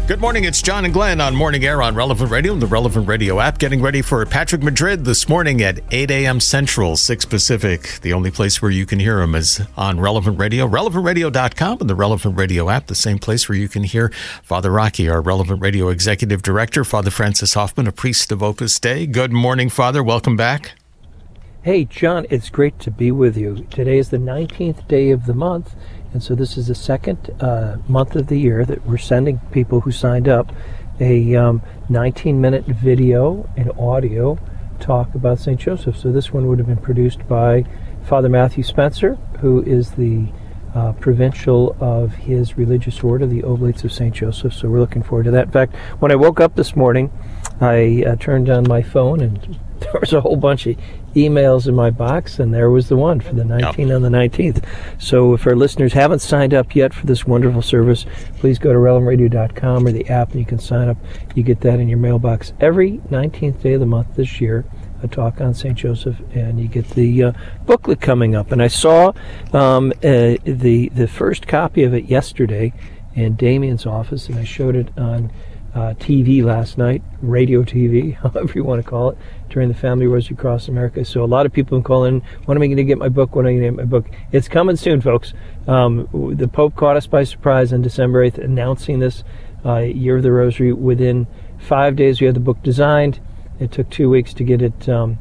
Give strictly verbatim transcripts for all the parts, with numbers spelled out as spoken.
Good morning, it's John and Glenn on Morning Air on Relevant Radio and the Relevant Radio app. Getting ready for Patrick Madrid this morning at eight a.m. Central, six Pacific. The only place where you can hear him is on Relevant Radio, relevant radio dot com and the Relevant Radio app, the same place where you can hear Father Rocky, our Relevant Radio Executive Director, Father Francis Hoffman, a priest of Opus Dei. Good morning, Father. Welcome back. Hey, John, it's great to be with you. Today is the nineteenth day of the month. And so this is the second uh, month of the year that we're sending people who signed up a um, nineteen-minute video and audio talk about Saint Joseph. So this one would have been produced by Father Matthew Spencer, who is the uh, provincial of his religious order, the Oblates of Saint Joseph. So we're looking forward to that. In fact, when I woke up this morning, I uh, turned on my phone and there was a whole bunch of emails in my box, and there was the one for the nineteenth yep. on the nineteenth. So if our listeners haven't signed up yet for this wonderful service, please go to relevant radio dot com or the app and you can sign up. You get that in your mailbox every nineteenth day of the month this year, a talk on Saint Joseph, and you get the uh, booklet coming up. And I saw um, uh, the, the first copy of it yesterday in Damien's office, and I showed it on Uh, T V last night, radio T V, however you want to call it, during the Family Rosary Across America. So a lot of people have been calling, when am I going to get my book, when am I going to get my book? It's coming soon, folks. Um, the Pope caught us by surprise on December eighth, announcing this uh, Year of the Rosary. Within five days, we had the book designed. It took two weeks to get it, um,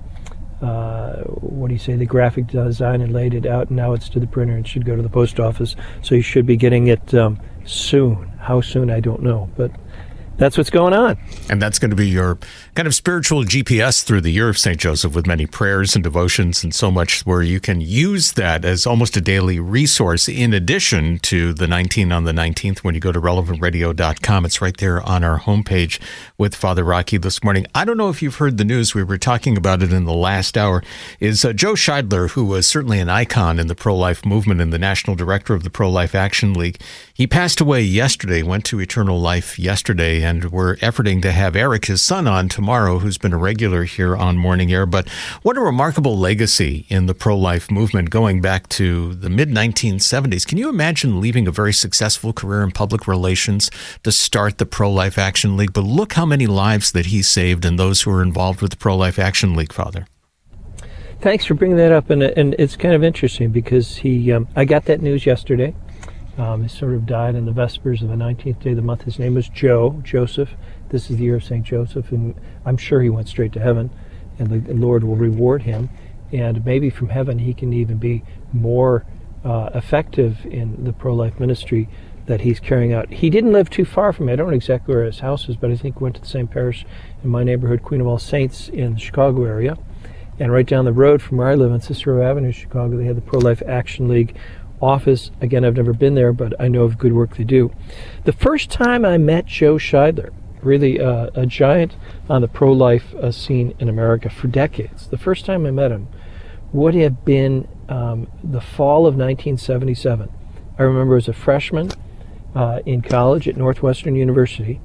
uh, what do you say, the graphic design, and laid it out, and now it's to the printer and should go to the post office. So you should be getting it um, soon. How soon, I don't know, but that's what's going on. And that's going to be your kind of spiritual G P S through the year of Saint Joseph, with many prayers and devotions and so much, where you can use that as almost a daily resource in addition to the nineteen on the nineteenth. When you go to relevant radio dot com, it's right there on our homepage with Father Rocky this morning. I don't know if you've heard the news. We were talking about it in the last hour. Is uh, Joe Scheidler, who was certainly an icon in the pro-life movement and the national director of the Pro-Life Action League. He passed away yesterday, went to eternal life yesterday, and we're efforting to have Eric, his son, on tomorrow, who's been a regular here on Morning Air. But what a remarkable legacy in the pro-life movement going back to the mid nineteen seventies. Can you imagine leaving a very successful career in public relations to start the Pro-Life Action League? But look how many lives that he saved and those who are involved with the Pro-Life Action League, Father. Thanks for bringing that up, and, and it's kind of interesting because he, um, I got that news yesterday. Um, he sort of died in the Vespers of the nineteenth day of the month. His name was Joe, Joseph. This is the year of Saint Joseph, and I'm sure he went straight to heaven, and the Lord will reward him. And maybe from heaven he can even be more uh, effective in the pro-life ministry that he's carrying out. He didn't live too far from me. I don't know exactly where his house is, but I think he went to the same parish in my neighborhood, Queen of All Saints, in the Chicago area. And right down the road from where I live on Cicero Avenue, Chicago, they had the Pro-Life Action League office. Again, I've never been there, but I know of good work they do. The first time I met Joe Scheidler, really uh, a giant on the pro-life uh, scene in America for decades, the first time I met him would have been um, the fall of nineteen seventy-seven. I remember as a freshman uh, in college at Northwestern University,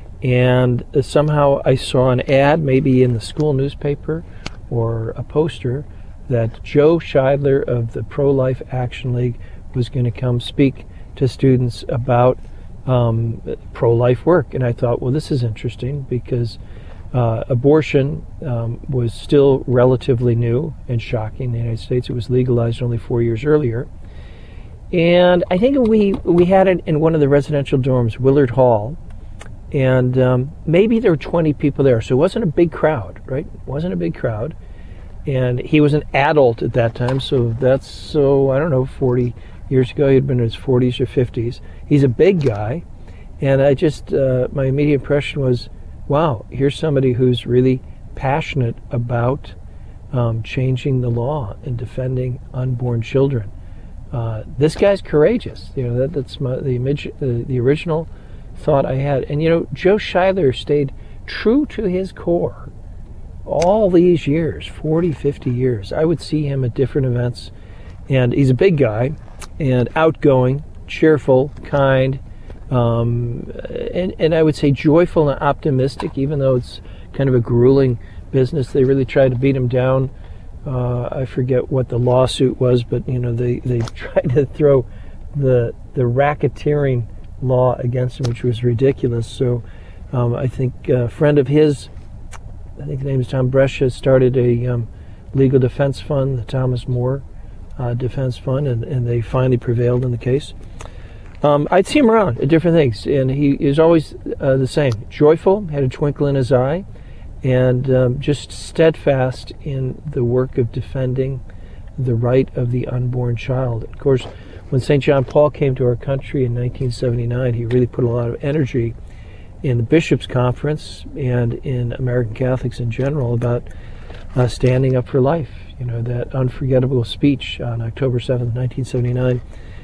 and uh, somehow I saw an ad, maybe in the school newspaper or a poster, that Joe Scheidler of the Pro-Life Action League was going to come speak to students about um, pro-life work. And I thought, well, this is interesting because uh, abortion um, was still relatively new and shocking in the United States. It was legalized only four years earlier. And I think we, we had it in one of the residential dorms, Willard Hall, and um, maybe there were twenty people there. So it wasn't a big crowd, right? It wasn't a big crowd. And he was an adult at that time, so that's, so, I don't know, forty years ago. He'd been in his forties or fifties. He's a big guy, and I just, uh, my immediate impression was, wow, here's somebody who's really passionate about um, changing the law and defending unborn children. Uh, this guy's courageous. You know, that, that's my, the, image, uh, the original thought I had. And, you know, Joe Scheidler stayed true to his core all these years, forty, fifty years. I would see him at different events, and he's a big guy and outgoing, cheerful, kind, um, and, and I would say joyful and optimistic, even though it's kind of a grueling business. They really tried to beat him down. Uh, I forget what the lawsuit was, but you know they, they tried to throw the the racketeering law against him, which was ridiculous. So um, I think a friend of his, I think his name is Tom Brescia, started a um, legal defense fund, the Thomas More uh, Defense Fund, and, and they finally prevailed in the case. Um, I'd see him around at different things, and he is always uh, the same. Joyful, had a twinkle in his eye, and um, just steadfast in the work of defending the right of the unborn child. Of course, when Saint John Paul came to our country in nineteen seventy-nine, he really put a lot of energy in the Bishops' Conference and in American Catholics in general about uh, standing up for life. You know, that unforgettable speech on October seventh, nineteen seventy-nine,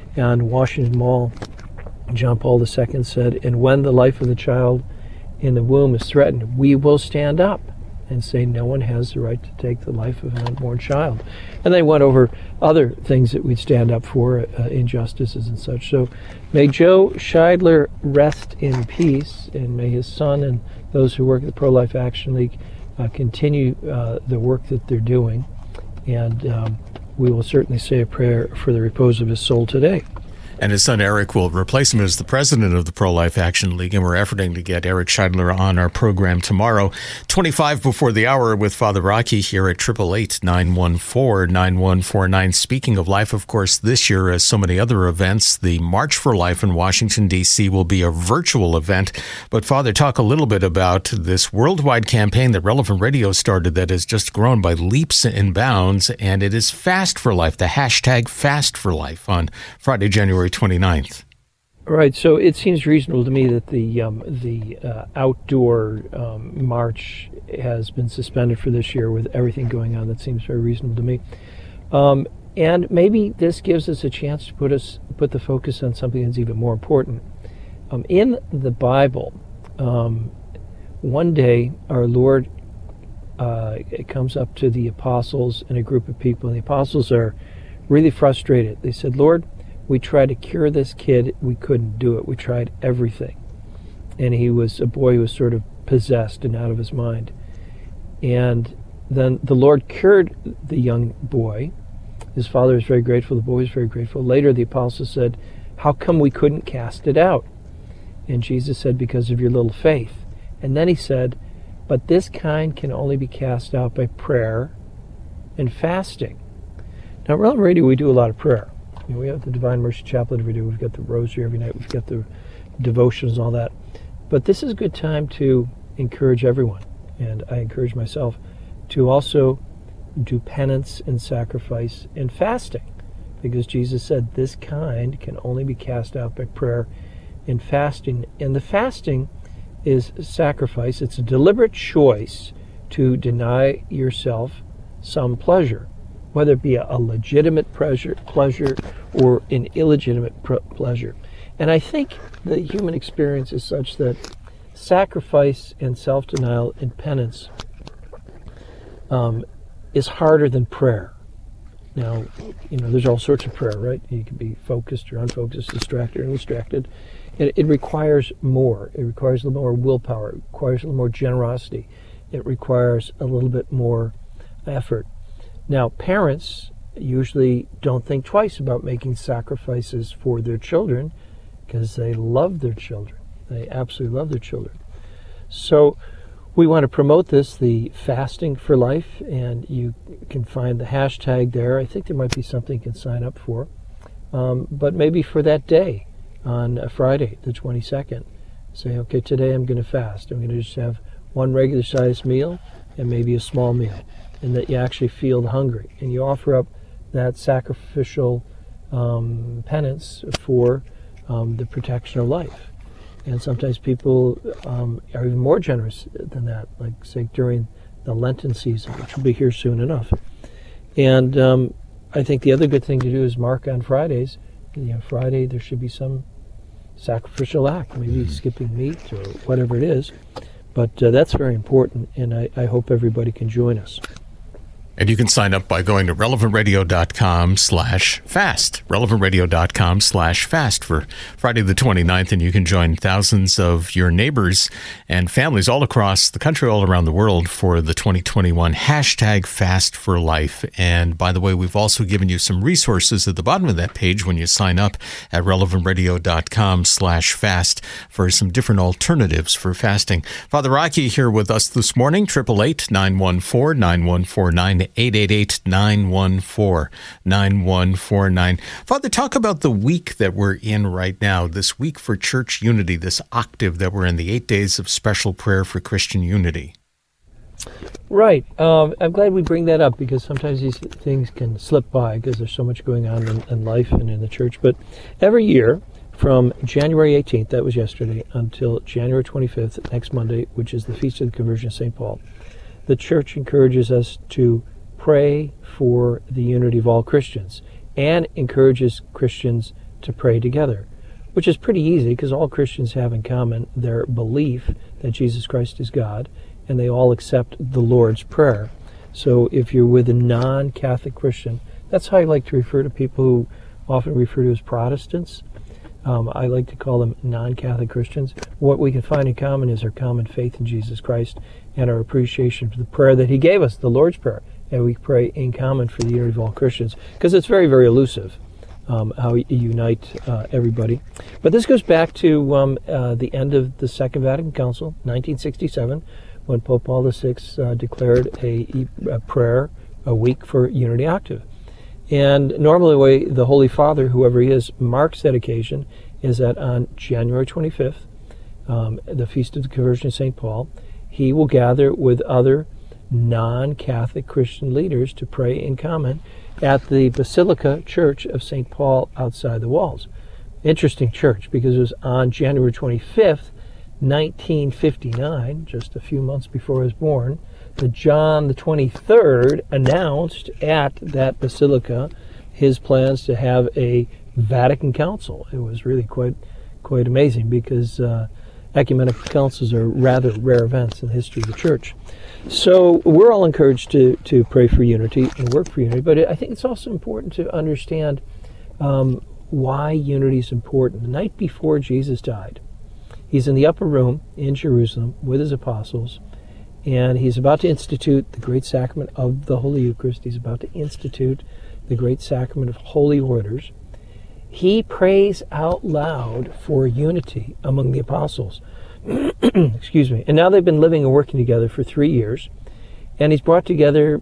on Washington Mall, John Paul the Second said, "And when the life of the child in the womb is threatened, we will stand up and say no one has the right to take the life of an unborn child." And they went over other things that we'd stand up for, uh, injustices and such. So may Joe Scheidler rest in peace, and may his son and those who work at the Pro-Life Action League uh, continue uh, the work that they're doing. And um, we will certainly say a prayer for the repose of his soul today. And his son Eric will replace him as the president of the Pro-Life Action League, and we're efforting to get Eric Scheidler on our program tomorrow, twenty-five before the hour, with Father Rocky here at eight eight eight, nine one four, nine one four nine. Speaking of life, of course, this year, as so many other events, the March for Life in Washington, D C will be a virtual event. But Father, talk a little bit about this worldwide campaign that Relevant Radio started that has just grown by leaps and bounds, and it is Fast for Life, the hashtag Fast for Life, on Friday, January twenty-ninth. Right, so it seems reasonable to me that the um, the uh, outdoor um, march has been suspended for this year with everything going on. That seems very reasonable to me. Um, and maybe this gives us a chance to put us put the focus on something that's even more important. Um, in the Bible, um, one day our Lord uh, comes up to the apostles and a group of people, and the apostles are really frustrated. They said, "Lord, we tried to cure this kid. We couldn't do it. We tried everything." And he was a boy who was sort of possessed and out of his mind. And then the Lord cured the young boy. His father was very grateful. The boy was very grateful. Later, the apostles said, "How come we couldn't cast it out?" And Jesus said, "Because of your little faith." And then he said, "But this kind can only be cast out by prayer and fasting." Now, at Relevant Radio, we do a lot of prayer. You know, we have the Divine Mercy Chaplet every day. We've got the Rosary every night. We've got the devotions and all that. But this is a good time to encourage everyone, and I encourage myself, to also do penance and sacrifice and fasting, because Jesus said this kind can only be cast out by prayer and fasting. And the fasting is sacrifice. It's a deliberate choice to deny yourself some pleasure, whether it be a, a legitimate pleasure, pleasure or an illegitimate pr- pleasure. And I think the human experience is such that sacrifice and self-denial and penance um, is harder than prayer. Now, you know, there's all sorts of prayer, right? You can be focused or unfocused, distracted or undistracted. It, it requires more. It requires a little more willpower. It requires a little more generosity. It requires a little bit more effort. Now, parents usually don't think twice about making sacrifices for their children because they love their children. They absolutely love their children. So we want to promote this, the Fasting for Life, and you can find the hashtag there. I think there might be something you can sign up for. Um, but maybe for that day on a Friday, the twenty-second, say, okay, today I'm going to fast. I'm going to just have one regular-sized meal and maybe a small meal, and that you actually feel hungry. And you offer up that sacrificial um, penance for um, the protection of life. And sometimes people um, are even more generous than that, like, say, during the Lenten season, which will be here soon enough. And um, I think the other good thing to do is mark on Fridays. You know, Friday there should be some sacrificial act, maybe skipping meat or whatever it is. But uh, that's very important, and I, I hope everybody can join us. And you can sign up by going to relevantradio.com slash fast, relevantradio.com slash fast for Friday the twenty-ninth, and you can join thousands of your neighbors and families all across the country, all around the world for the twenty twenty-one hashtag Fast for Life. And by the way, we've also given you some resources at the bottom of that page when you sign up at relevantradio.com slash fast for some different alternatives for fasting. Father Rocky here with us this morning, eight eight eight, nine one four, nine one four nine, eight eight eight, nine one four, nine one four nine. Father, talk about the week that we're in right now, this week for church unity, this octave that we're in, the eight days of special prayer for Christian unity. Right. Um, I'm glad we bring that up because sometimes these things can slip by because there's so much going on in, in life and in the church. But every year, from January eighteenth, that was yesterday, until January twenty-fifth, next Monday, which is the Feast of the Conversion of Saint Paul, the church encourages us to pray for the unity of all Christians and encourages Christians to pray together, which is pretty easy because all Christians have in common their belief that Jesus Christ is God, and they all accept the Lord's Prayer. So if you're with a non-Catholic Christian, that's how I like to refer to people who often refer to as Protestants. Um, I like to call them non-Catholic Christians. What we can find in common is our common faith in Jesus Christ and our appreciation for the prayer that He gave us, the Lord's Prayer. And we pray in common for the unity of all Christians, because it's very, very elusive um, how you unite uh, everybody. But this goes back to um, uh, the end of the Second Vatican Council, nineteen sixty-seven, when Pope Paul the Sixth uh, declared a, a prayer a week for Unity Octave. And normally the way the Holy Father, whoever he is, marks that occasion is that on January twenty-fifth, um, the Feast of the Conversion of Saint Paul, he will gather with other non-Catholic Christian leaders to pray in common at the Basilica Church of Saint Paul outside the walls. Interesting church, because it was on January twenty-fifth, nineteen fifty-nine, just a few months before I was born, that John the twenty-third announced at that basilica his plans to have a Vatican Council. It was really quite quite amazing because uh, ecumenical councils are rather rare events in the history of the church. So we're all encouraged to, to pray for unity and work for unity, but I think it's also important to understand um, why unity is important. The night before Jesus died, he's in the upper room in Jerusalem with his apostles, and he's about to institute the great sacrament of the Holy Eucharist. He's about to institute the great sacrament of Holy Orders. He prays out loud for unity among the apostles. Excuse me. And now they've been living and working together for three years, and he's brought together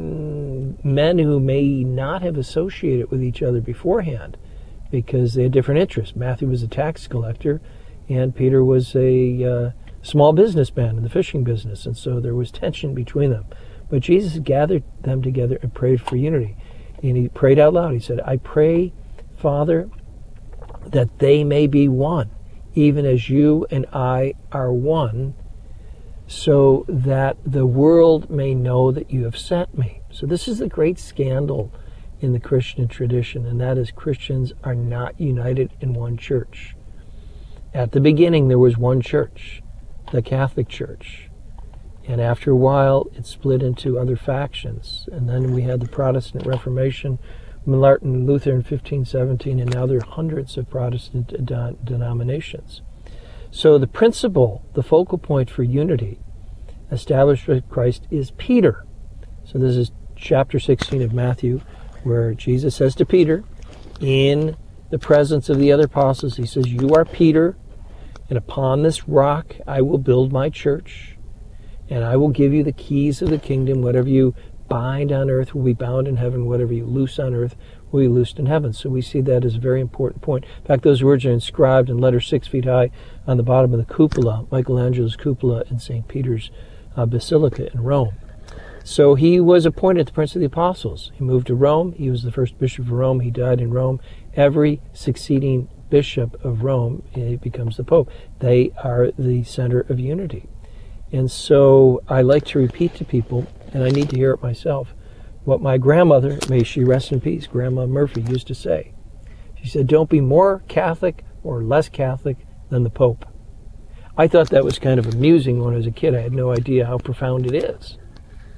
mm, men who may not have associated with each other beforehand because they had different interests. Matthew was a tax collector, and Peter was a uh, small businessman in the fishing business, and so there was tension between them. But Jesus gathered them together and prayed for unity. And he prayed out loud. He said, I pray, Father, that they may be one, even as you and I are one, so that the world may know that you have sent me. So this is the great scandal in the Christian tradition, and that is Christians are not united in one church. At the beginning, there was one church, the Catholic Church. And after a while, it split into other factions. And then we had the Protestant Reformation, Martin Luther in fifteen seventeen, and now there are hundreds of Protestant de- denominations. So the principle, the focal point for unity established with Christ is Peter. So this is chapter sixteen of Matthew, where Jesus says to Peter, in the presence of the other apostles, he says, you are Peter, and upon this rock I will build my church, and I will give you the keys of the kingdom. Whatever you bind on earth will be bound in heaven. Whatever you loose on earth will be loosed in heaven. So we see that as a very important point. In fact, those words are inscribed in letters six feet high on the bottom of the cupola, Michelangelo's cupola in Saint Peter's uh, Basilica in Rome. So he was appointed the Prince of the Apostles. He moved to Rome. He was the first bishop of Rome. He died in Rome. Every succeeding bishop of Rome he becomes the Pope. They are the center of unity. And so I like to repeat to people, and I need to hear it myself, what my grandmother, may she rest in peace, Grandma Murphy, used to say. She said, don't be more Catholic or less Catholic than the Pope. I thought that was kind of amusing when I was a kid. I had no idea how profound it is.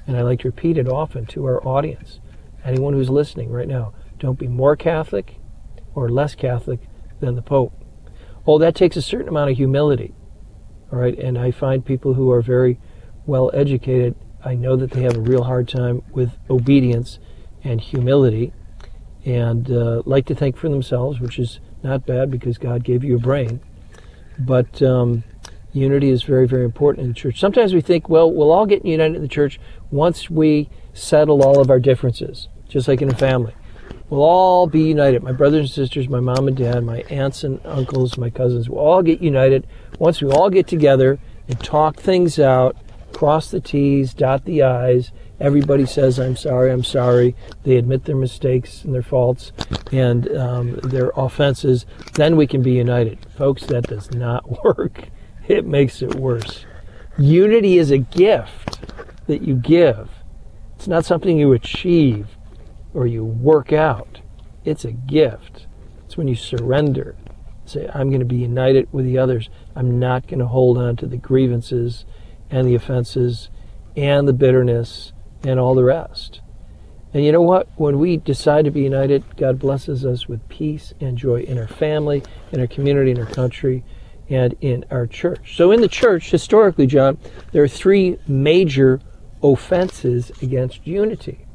And I like to repeat it often to our audience, anyone who's listening right now, don't be more Catholic or less Catholic than the Pope. Oh, that takes a certain amount of humility, all right? And I find people who are very well educated, I know that they have a real hard time with obedience and humility, and uh, like to think for themselves, which is not bad because God gave you a brain. But um, unity is very, very important in the church. Sometimes we think, well, we'll all get united in the church once we settle all of our differences, just like in a family. We'll all be united. My brothers and sisters, my mom and dad, my aunts and uncles, my cousins, we'll all get united once we all get together and talk things out, cross the T's, dot the I's. Everybody says, I'm sorry, I'm sorry. They admit their mistakes and their faults and um, their offenses. Then we can be united. Folks, that does not work. It makes it worse. Unity is a gift that you give. It's not something you achieve or you work out. It's a gift. It's when you surrender. Say, I'm going to be united with the others. I'm not going to hold on to the grievances and the offenses and the bitterness and all the rest. And you know what? When we decide to be united, God blesses us with peace and joy in our family, in our community, in our country, and in our church. So in the church, historically, John, there are three major offenses against unity.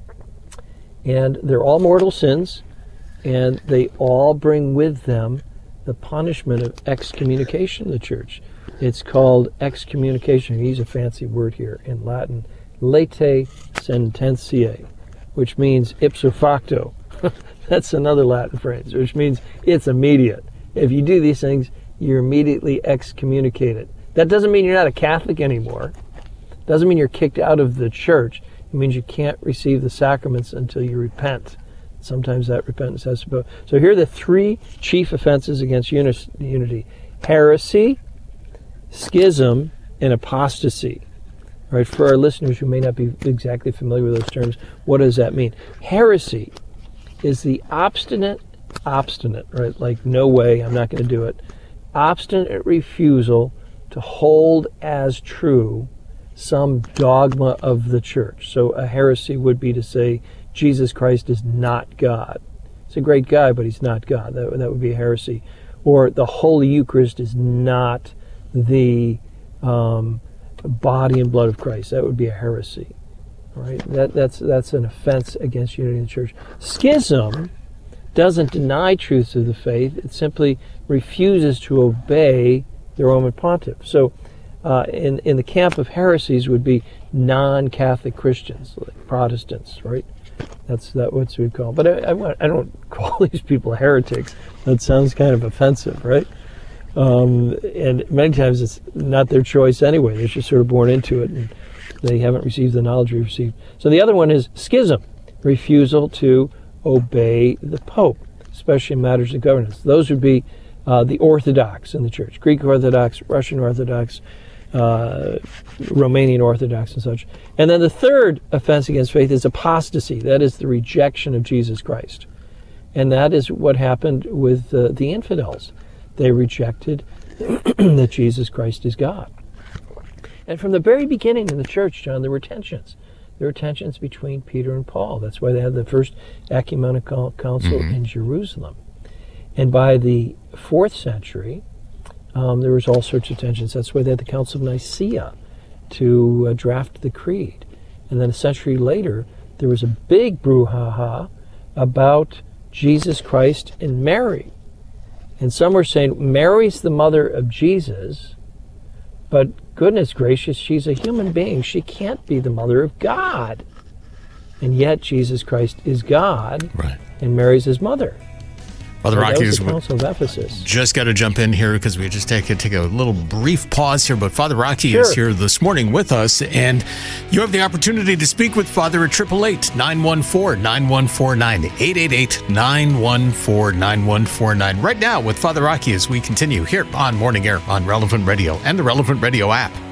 And they're all mortal sins, and they all bring with them the punishment of excommunication in the church. It's called excommunication. He's a fancy word here in Latin. Latae sententiae, which means ipso facto. That's another Latin phrase, which means it's immediate. If you do these things, you're immediately excommunicated. That doesn't mean you're not a Catholic anymore. Doesn't mean you're kicked out of the church. It means you can't receive the sacraments until you repent. Sometimes that repentance has to go. So here are the three chief offenses against unity: heresy, schism, and apostasy. All right, for our listeners who may not be exactly familiar with those terms, what does that mean? Heresy is the obstinate, obstinate, right? Like, no way, I'm not going to do it. Obstinate refusal to hold as true some dogma of the church. So a heresy would be to say Jesus Christ is not God. He's a great guy, but he's not God. That, that would be a heresy. Or the Holy Eucharist is not the um, body and blood of Christ. That would be a heresy. Right? That, that's, that's an offense against unity in the church. Schism doesn't deny truths of the faith. It simply refuses to obey the Roman pontiff. So uh, in, in the camp of heresies would be non-Catholic Christians, like Protestants, right? That's that what we call. But I, I, I don't call these people heretics. That sounds kind of offensive, right? Um, and many times it's not their choice anyway. They're just sort of born into it, and they haven't received the knowledge we received. So the other one is schism, refusal to obey the Pope, especially in matters of governance. Those would be uh, the Orthodox in the church, Greek Orthodox, Russian Orthodox, uh, Romanian Orthodox, and such. And then the third offense against faith is apostasy. That is the rejection of Jesus Christ. And that is what happened with uh, the infidels. They rejected that Jesus Christ is God. And from the very beginning in the church, John, there were tensions. There were tensions between Peter and Paul. That's why they had the first ecumenical council mm-hmm. in Jerusalem. And by the fourth century, um, there was all sorts of tensions. That's why they had the Council of Nicaea to uh, draft the creed. And then a century later, there was a big brouhaha about Jesus Christ and Mary. And some were saying, Mary's the mother of Jesus, but goodness gracious, she's a human being. She can't be the mother of God. And yet Jesus Christ is God, right, and Mary's his mother. Father so Rocky, is the Council of Ephesus. Just got to jump in here because we just take, take a little brief pause here. But Father Rocky sure. is here this morning with us, and you have the opportunity to speak with Father at eight eight eight, nine one four, nine one four nine, eight eight eight, nine one four, nine one four nine. Right now with Father Rocky as we continue here on Morning Air on Relevant Radio and the Relevant Radio app.